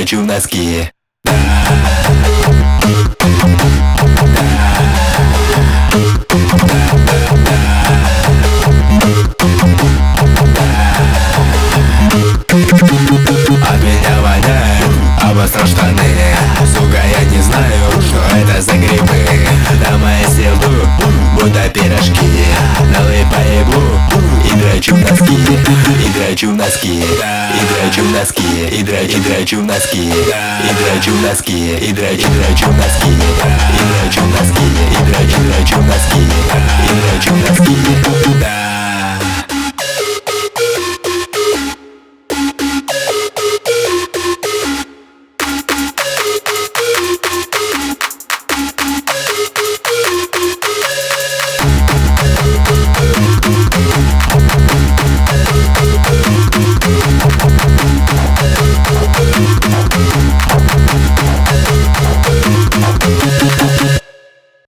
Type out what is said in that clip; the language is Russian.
дрочу в носки. От меня воняет, обосрал штаны. Сука, я не знаю, что это за грибы. На мои селду, будто пирожки. Налый поебу и дрочу в носки. И дрочу в носки. И дрочу в носки. И дрочу в носки. И дрочу в носки. И дрочу в носки. И дрочу в носки. И дрочу в носки.